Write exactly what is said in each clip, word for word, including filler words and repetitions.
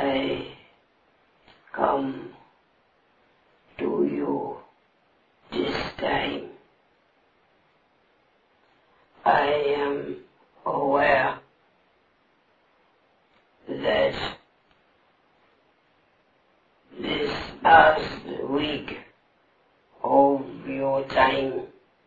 I come to you this time. I am aware that this past week of your time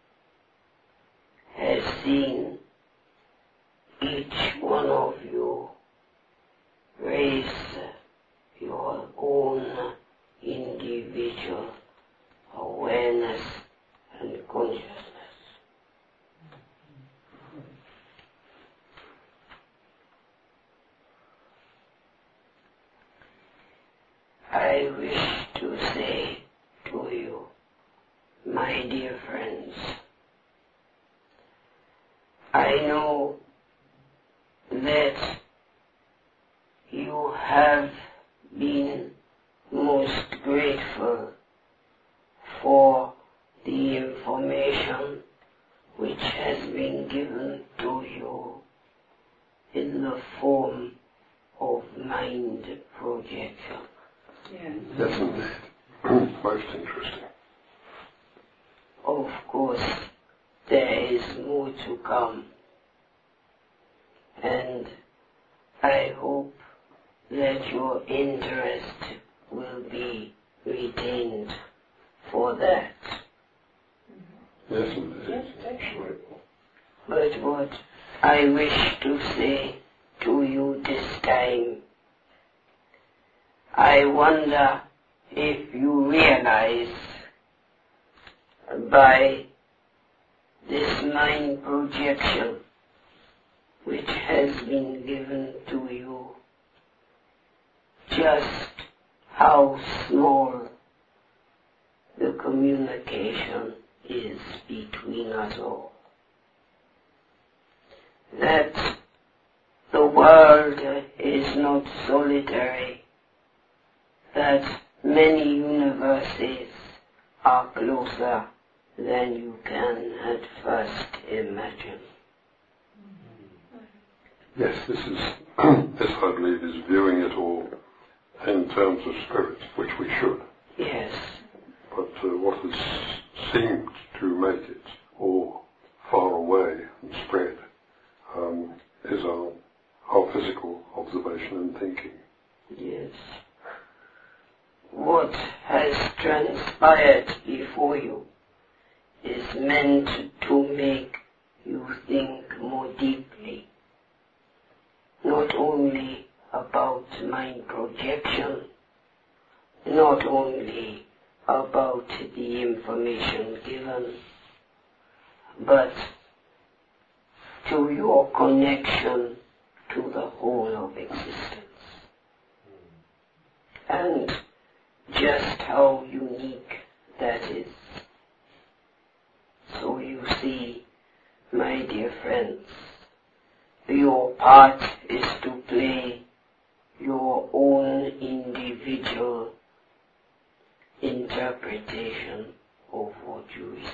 has seen each one of you raise your own individual awareness and consciousness. I wish to say to you, my dear friends, I know that you have been most grateful for the information which has been given to you in the form of mind projection. Yes, yes indeed. Most interesting. Of course, there is more to come, and I hope that your interest will be retained for that. Yes, indeed. yes, definitely. But what I wish to say to you this time, I wonder if you realize by this mind projection which has been given to you, just how small the communication is between us all. That the world is not solitary, that many universes are closer than you can at first imagine. Yes, this is, this I believe is viewing it all in terms of spirit, which we should. Yes. But uh, what has seemed to make it all far away and spread um, is our, our physical observation and thinking. Yes. What has transpired before you is meant to make you think more deeply, not only about mind projection, not only about the information given, but to your connection to the whole of existence. And just how unique that is. So you see, my dear friends, your part is to play your own individual interpretation of what you receive.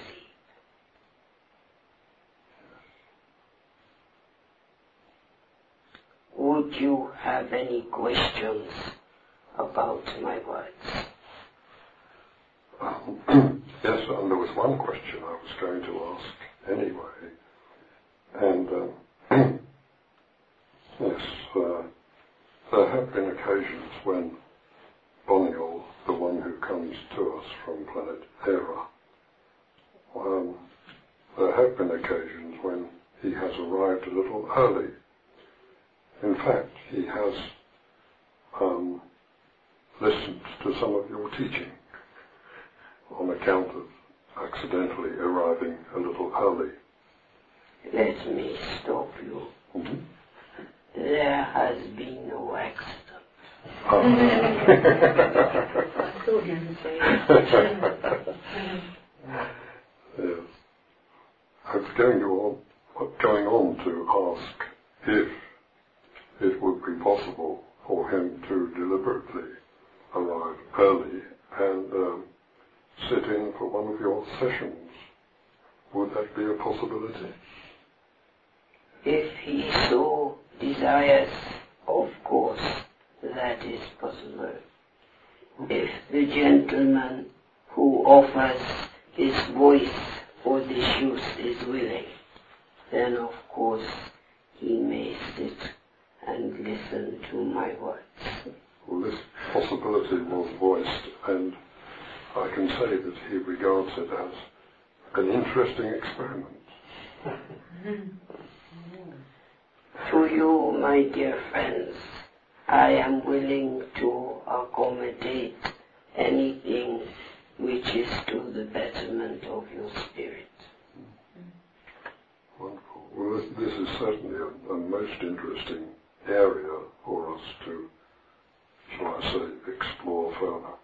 Would you have any questions about my words? Um, yes, and there was one question I was going to ask anyway. And um, yes, uh, there have been occasions when Boniol, the one who comes to us from planet Hera, um, there have been occasions when he has arrived a little early. In fact, he has um, listened to some of your teaching on account of accidentally arriving a little early. Let me stop you. Mm-hmm. There has been no accident. Oh. I thought you would say that. Yes. I was going to on, going on to ask if it would be possible for him to deliberately arrive early and um, sit in for one of your sessions. Would that be a possibility? If he so desires, of course, that that is possible. If the gentleman who offers his voice for this use is willing, then of course he may sit and listen to my words. Well, this possibility was voiced, and I can say that he regards it as an interesting experiment. To you, my dear friends, I am willing to accommodate anything which is to the betterment of your spirit. Wonderful. Well, this, this is certainly a, a most interesting area for us to, shall I say, explore further.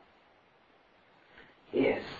Yes.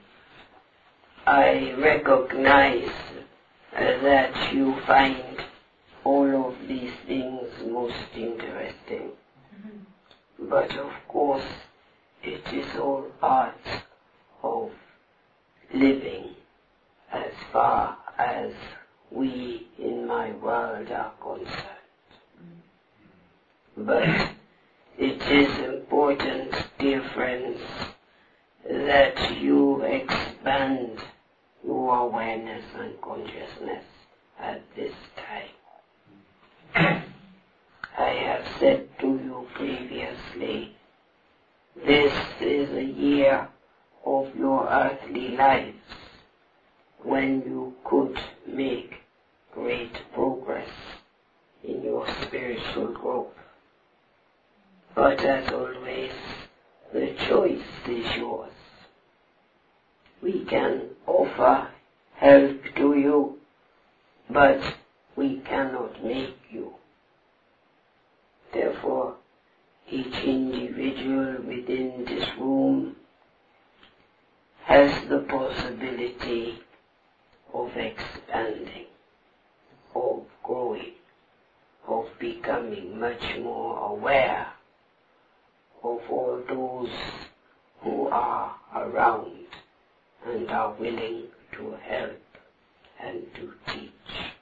I recognize uh, that you find all of these things most interesting. Mm-hmm. But of course, it is all part of living as far as we in my world are concerned. Mm-hmm. But it is important, dear friends, that you expand your awareness and consciousness at this time. I have said to you previously, this is a year of your earthly lives when you could make great progress in your spiritual growth. But as always, the choice is yours. We can offer help to you, but we cannot make you. Therefore, each individual within this room has the possibility of expanding, of growing, of becoming much more aware of all those who are around and are willing to help and to teach.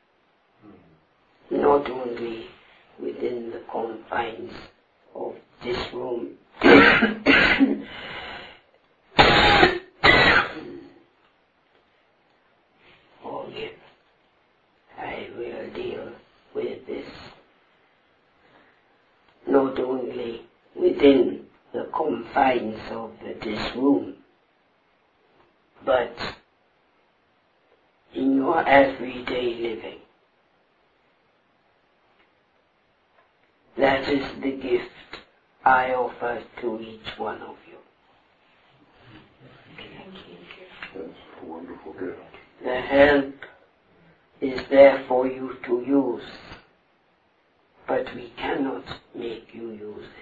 Mm. Not only within the confines of this room, forgive, I will deal with this. Not only within the confines of this room, but in your everyday living. That is the gift I offer to each one of you. Thank you. That's a wonderful gift. The help is there for you to use, but we cannot make you use it.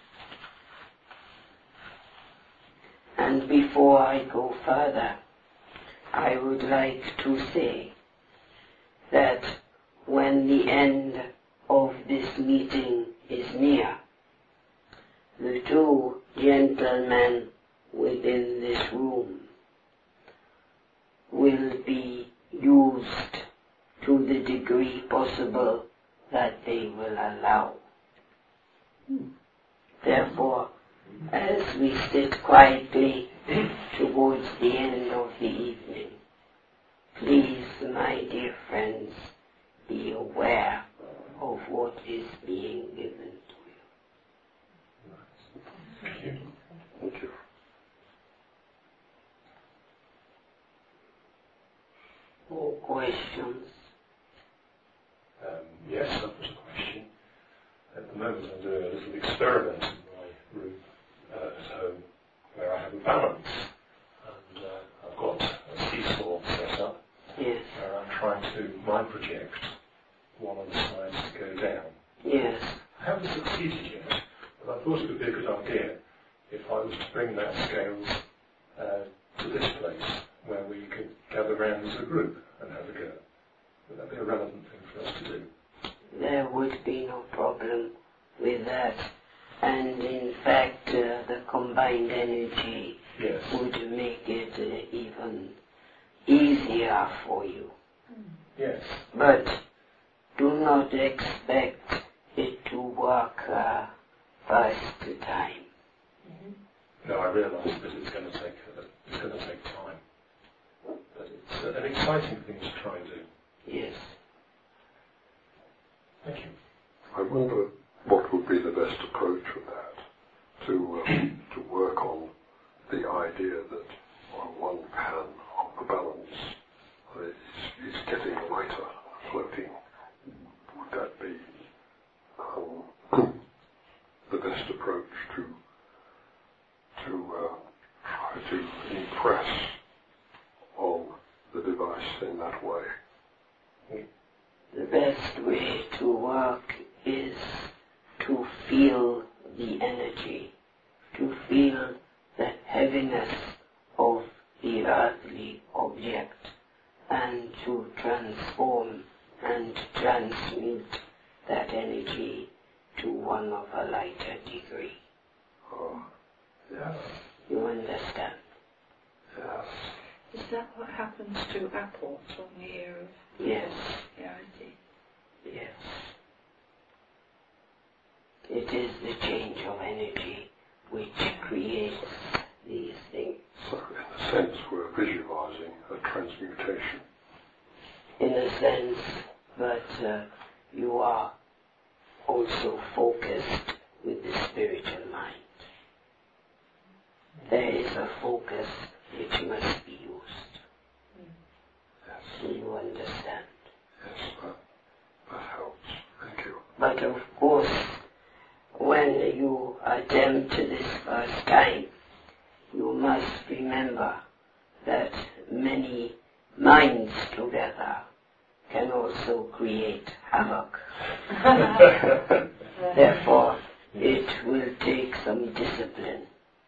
And before I go further, I would like to say that when the end of this meeting is near, the two gentlemen within this room will be used to the degree possible that they will allow. Therefore, as we sit quietly towards the end of the evening, please, my dear friends, be aware of what is being given to you. Thank you. Thank you. More questions? Um, yes, that was a question. At the moment I'm doing a little experiment in my room uh, at home where I have a balance. And uh, I've got a seesaw set up. Yes. Where I'm trying to mind project one of the sides to go down. Yes. I haven't succeeded yet, but I thought it would be a good idea if I was to bring that scales uh, to this place where we could gather around as a group and have a go. Would that be a relevant thing for us to do? There would be no problem with that. And in fact, uh, the combined energy yes. would make it uh, even easier for you. Yes. But do not expect it to work uh, first realise that it's going to take uh, it's going to take time. But it's uh, an exciting thing to try and do. Yes. Thank you. I wonder what would be the best approach with that, to um, to work on the idea that on one pan of the balance uh, is, is getting lighter, floating. Would that be um, the best approach to to uh, try to impress on the device in that way? The best way to work is to feel the energy, to feel the heaviness of the earthly object, and to transform and transmute that energy to one of a lighter degree. Oh, yes, You understand? yes. Is that what happens to apples on the ear of Yes, reality? yes. It is the change of energy which creates these things. So in a sense we're visualizing a transmutation. In a sense, but uh, you are also focused with the spiritual mind. There is a focus which must be used. Yes, Do you understand? yes, that, that helps. Thank you. But of course, when you attempt this first time, you must remember that many minds together can also create havoc. Therefore, it will take some discipline.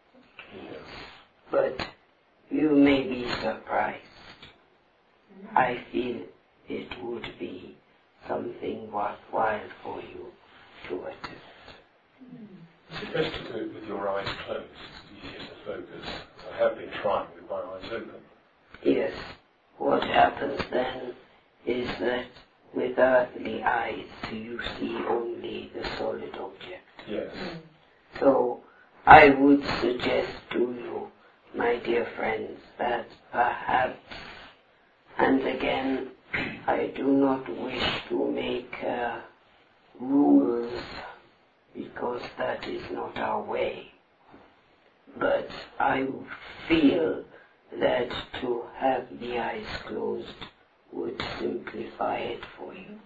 But you may be surprised. I feel it would be something worthwhile for you to attempt. Is it best to do it with your eyes closed? It's easier to focus. I have been trying with my eyes open. Yes, what happens then is that with earthly eyes you see only the solid object. Yes. So I would suggest to you, my dear friends, that perhaps, and again, I do not wish to make uh, rules because that is not our way. But I feel that to have the eyes closed would simplify it for you.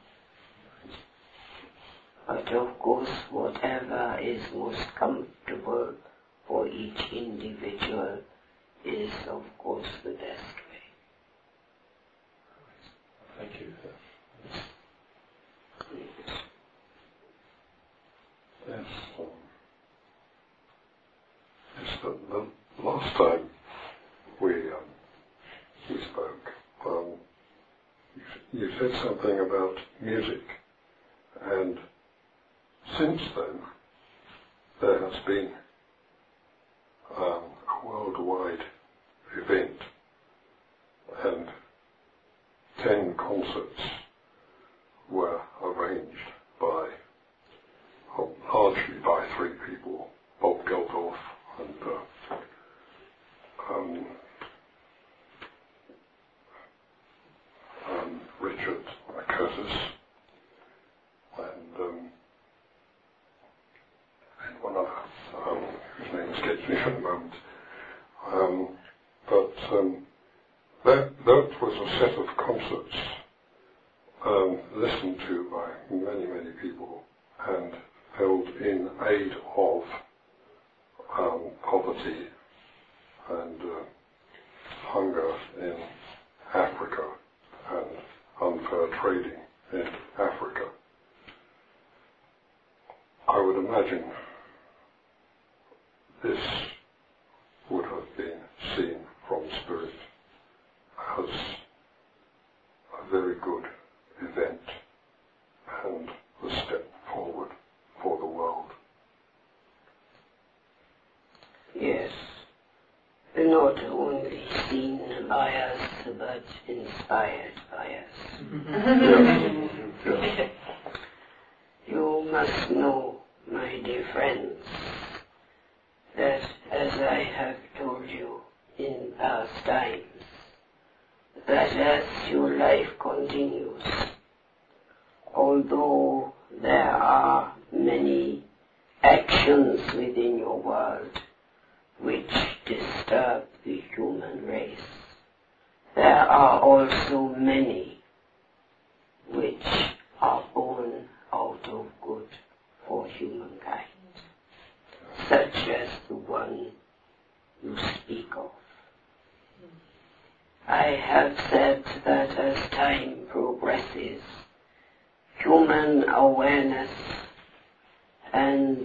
But of course, whatever is most comfortable for each individual is of course the best way. Thank you. Yes. Um, yes, the, the last time we um, we spoke, um, you, you said something about music, and since then there has been um, a worldwide event, and ten concerts were arranged by largely by three people, Bob Geldof and uh, um, um, Richard Curtis and, um, and one other, um, whose name escapes me at the moment. Um, but um, that, that was a set of concerts um, listened to by many, many people and held in aid of um, poverty and uh, hunger in Africa and unfair trading in Africa. I would imagine this would have been seen from Spirit as a very good event and a step forward for the world. Yes, not only seen by us, but inspired by us. Yes. You must know, my dear friends, that, as I have told you in past times, that as your life continues, although there are many actions within your world which disturb the human race, there are also many which are born out of good for humankind, such as the one you speak of. I have said that as time progresses, human awareness and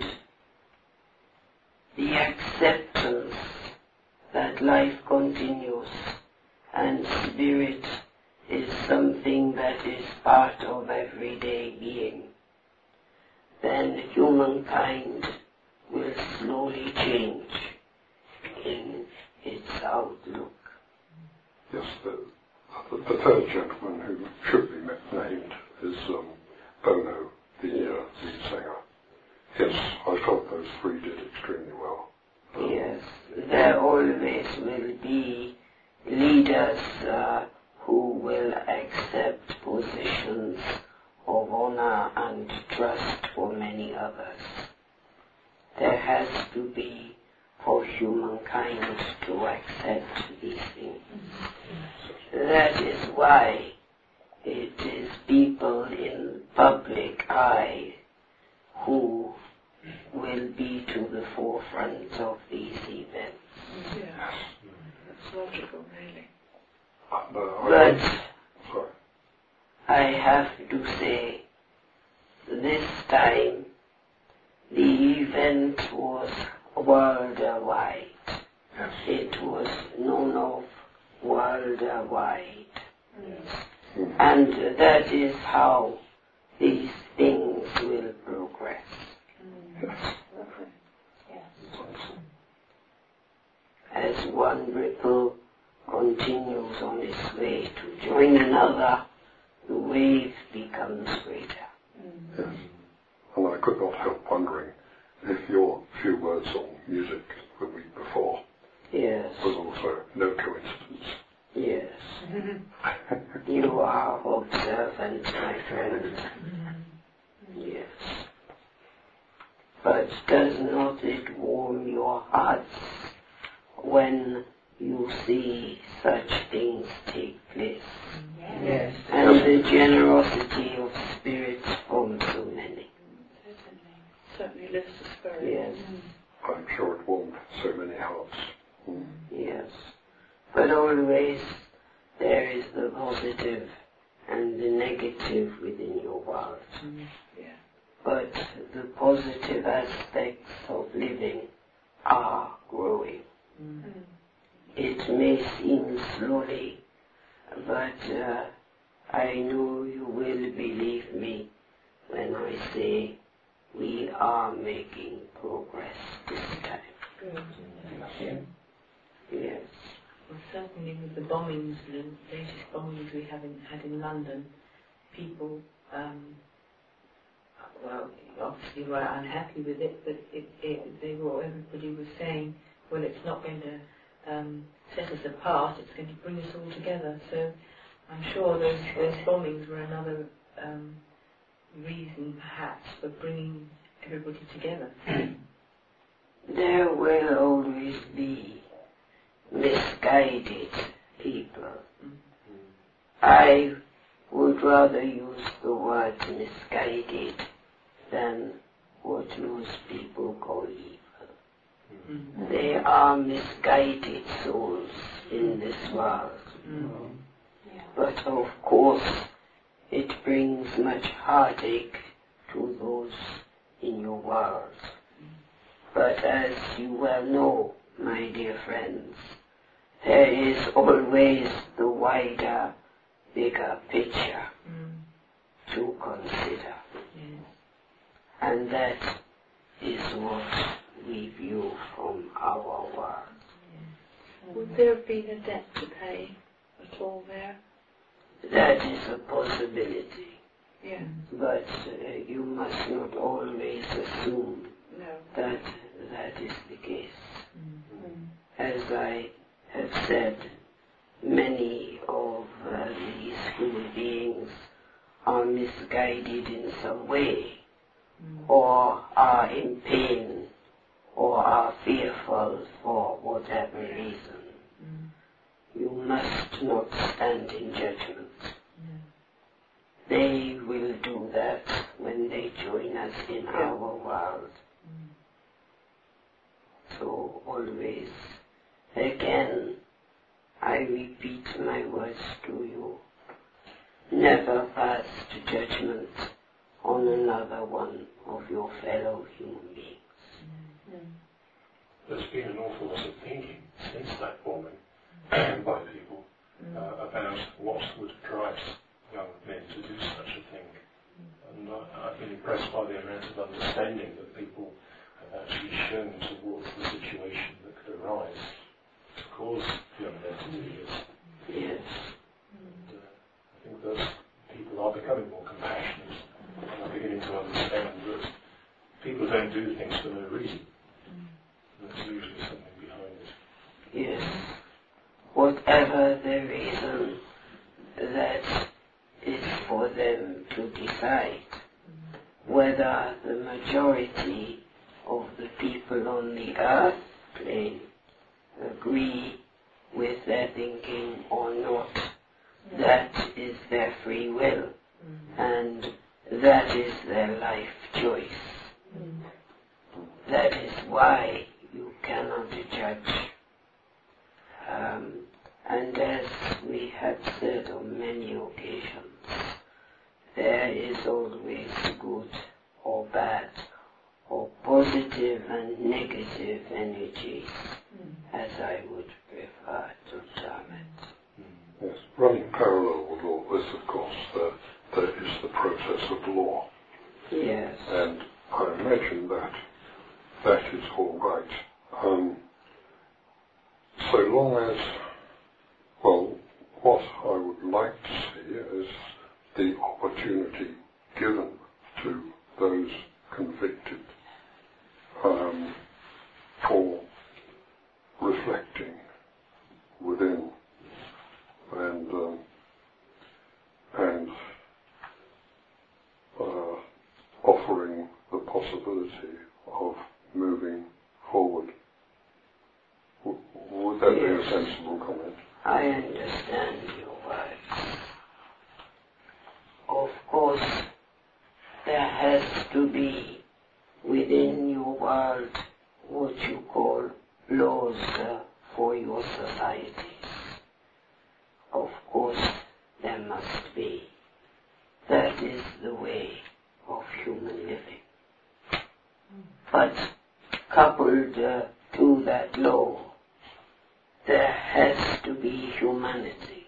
the acceptance that life continues and spirit is something that is part of everyday being, then humankind will slowly change in its outlook. Yes, the, the, the third gentleman who should be named is um, Bono, the uh, lead singer. Yes, I felt those three did extremely well. Yes, there always will be leaders uh, who will accept positions of honor and trust for many others. There has to be for humankind to accept these things. That is why it is people in public eye who will be to the forefront of these events. Yeah, that's logical, really. And, uh, I But sorry. I have to say, this time the event was worldwide. Yes. It was known of worldwide. Mm. And that is how these things will progress. Yes. As one ripple continues on its way to join another, the wave becomes greater. Yes. And I could not help wondering if your few words on music the week before Yes. was also no coincidence. Yes. You are observant, my friend. Yes. But does not it warm your hearts when you see such things take place? Yes. And the generosity of spirits from so many. Certainly lifts the spirit. Yes. I'm sure it warmed so many hearts. Mm. Yes. But always there is the positive and the negative within your world. Yeah. But the positive aspects of living are growing. Mm. It may seem slowly, but uh, I know you will believe me when I say we are making progress this time. Good. Yeah. Yes. Well, certainly with the bombings, the latest bombings we have in, had in London, people, um, well, obviously were unhappy with it, but it, it, they were, everybody was saying, well, it's not going to um, set us apart, it's going to bring us all together. So I'm sure those, those bombings were another um, reason, perhaps, for bringing everybody together. There will always be misguided people. I would rather use the word misguided than what most people call evil. Mm. They are misguided souls in this world. Mm. But of course, it brings much heartache to those in your world. But as you well know, my dear friends, there is always the wider, bigger picture Mm. to consider. Yes. And that is what we view from our world. Would there have been a debt to pay at all there? That is a possibility. Yeah. But uh, you must not always assume No. that that is the case. Mm. or are in pain or are fearful for whatever reason, Mm. you must not stand in judgment. Yeah. They will do that when they join us in Yeah. our world. Mm. So always, again, I repeat my words to you. Never pass to judgment on another one of your fellow human beings. Mm. There's been an awful lot of thinking since that bombing by people Mm. uh, about what would drive young men to do such a thing. And I, I've been impressed by the amount of understanding that people have actually shown towards the situation that could arise to cause young men to do this. Yes. And, uh, I think those people are becoming more compassionate and are beginning to understand that people don't do things for no reason. There's usually something behind it. Yes. Whatever the reason, that is for them to decide whether the majority of the people on the earth plane agree with their thinking or not. That is their free will, and that is their life choice. That is why you cannot judge. Um, and as we have said on many occasions, there is always good or bad, or positive and negative energies, as I would prefer to term it. Yes, running parallel with all this, of course, there, there is the process of law. Yes. And I imagine that that is all right. Um, so long as, well, what I would like to see is the opportunity given to those convicted um, for reflecting within and um, and uh, offering the possibility of moving forward. W- would that be a Yes. sensible comment? I understand your words. Of course, there has to be within your world what you call laws uh, for your societies. Of course, there must be. That is the way of human living. But coupled uh, to that law, there has to be humanity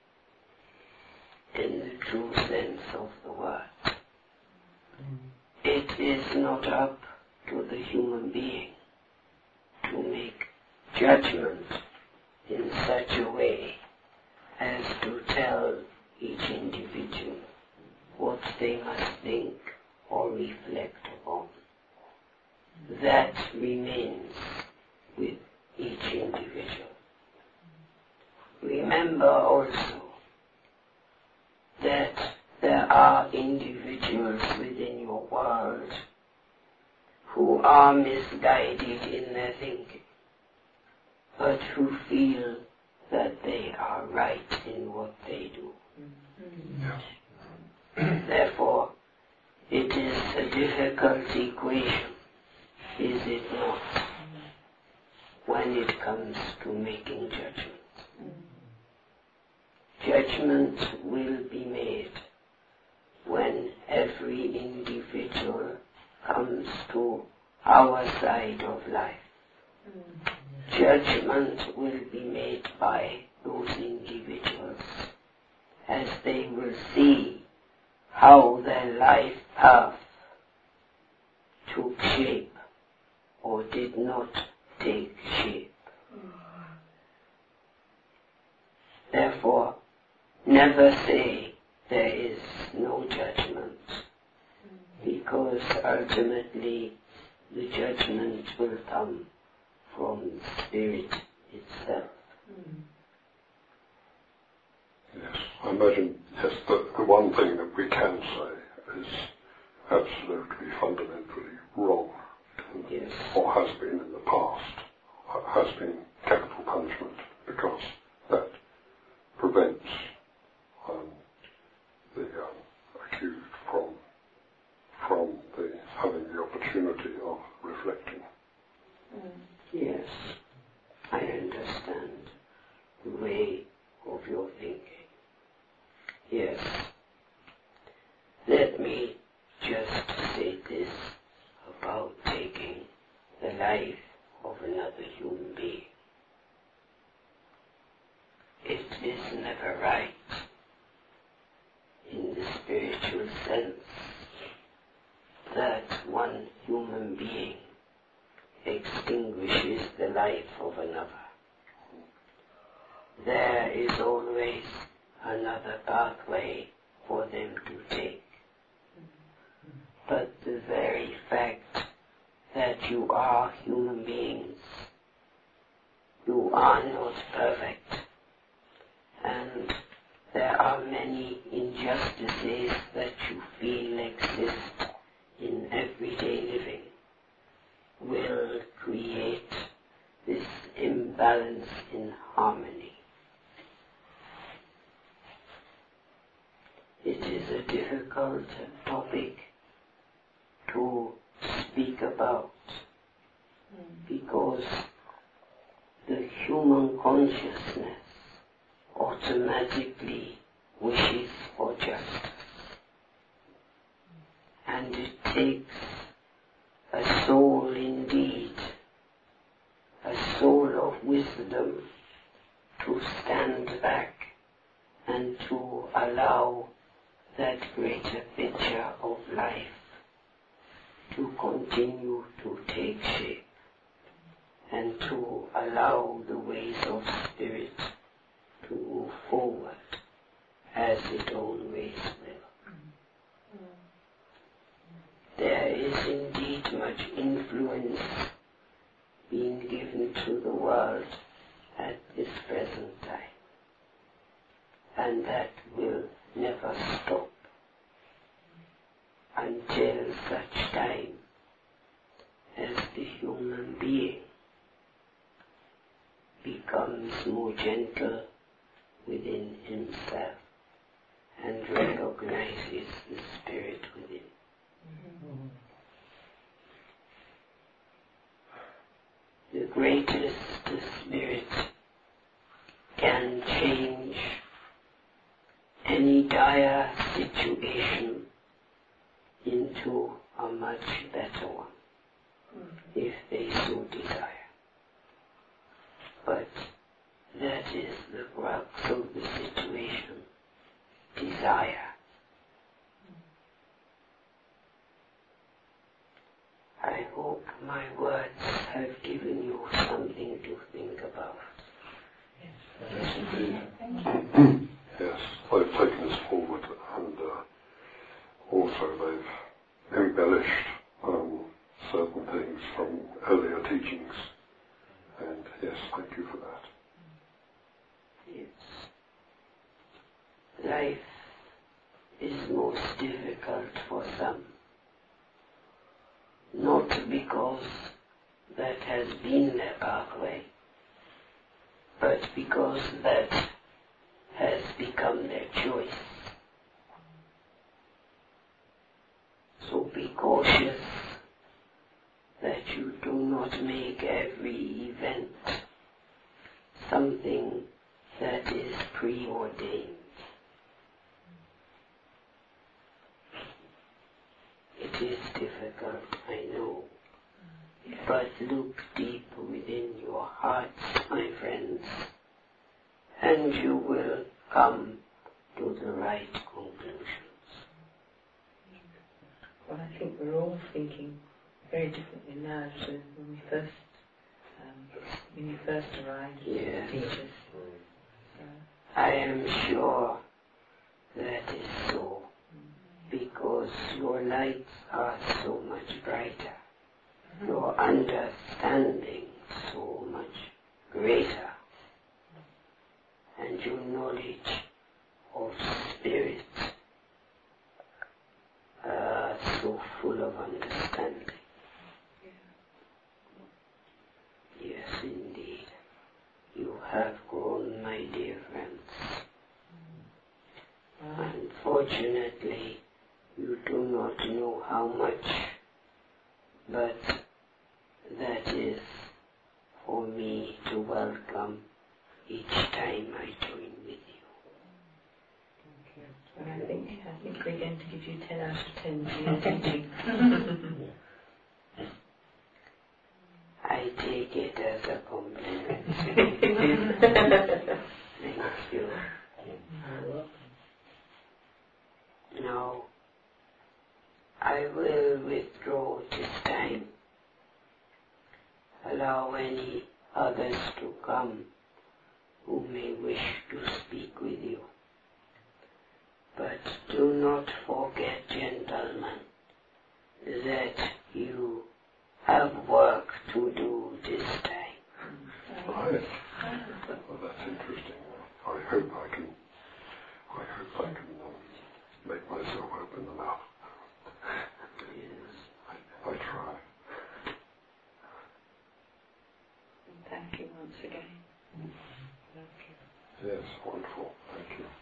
in the true sense of the word. It is not up to the human being to make judgment in such a way as to tell each individual what they must think or reflect upon. That remains with each individual. Remember also that there are individuals within your world who are misguided in their thinking, but who feel that they are right in what they do. Yes. Therefore, it is a difficult equation, is it not, when it comes to making judgment. Judgment will be made when every individual comes to our side of life. Judgment will be made by those individuals as they will see how their life path took shape or did not take shape. Therefore, never say there is no judgment, because ultimately the judgment will come from the Spirit itself. Yes, I imagine, yes, the, the one thing that we can say is absolutely fundamentally wrong, Yes. or has been in the past, has been capital punishment, because that prevents um, the um, accused from from the having the opportunity of reflecting. Yes, I understand the way of your thinking. Yes. Let me just say this about taking the life of another human being. It is never right in the spiritual sense that one human being extinguishes the life of another. There is always another pathway for them to take. But the very fact that you are human beings, you are not perfect, and there are many injustices that you feel exist in everyday living, will create this imbalance in harmony. It is a difficult topic to speak about because the human consciousness automatically wishes for justice, and it takes a soul indeed, a soul of wisdom, to stand back and to allow that greater picture of life to continue to take shape and to allow the ways of spirit to move forward as it always will. There is indeed much influence being given to the world at this present time, and that will never stop until such time as the human being becomes more gentle within himself and recognizes the spirit within. Mm-hmm. The greatest the spirit can change any dire situation into a much better one, mm-hmm. if they so desire. But that is the crux of the situation, desire. I hope my words have given you something to think about. Yes, indeed. Thank you. Yes, they've taken us forward, and uh, also they've embellished um, certain things from earlier teachings. And yes, thank you for that. Yes. Life is most difficult for some, not because that has been their pathway, but because that has become their choice. So be cautious that you do not make every event something that is preordained. It is difficult, I know, but look deep within your hearts, my friends, and you will come to the right conclusions. Well, I think we're all thinking very differently now to when we first, um, when you first arrived as yes. teachers. So. I am sure that is so, because your lights are so much brighter, mm-hmm. your understanding so much greater, and your knowledge of spirit uh, so understanding. Yes, indeed. You have grown, my dear friends. Unfortunately, you do not know how much, but that is for me to welcome each time I join with you. And I think, I think we're going to give you ten out of ten for your teaching. I take it as a compliment. Thank you. Now, I will withdraw this time. Allow any others to come who may wish to speak with you. But do not forget, gentlemen, that you have work to do this time. Right. Well, that's interesting. I hope I can, I hope I can um, make myself open enough. Yes. I, I try. And thank you once again. Yes, wonderful. Thank you.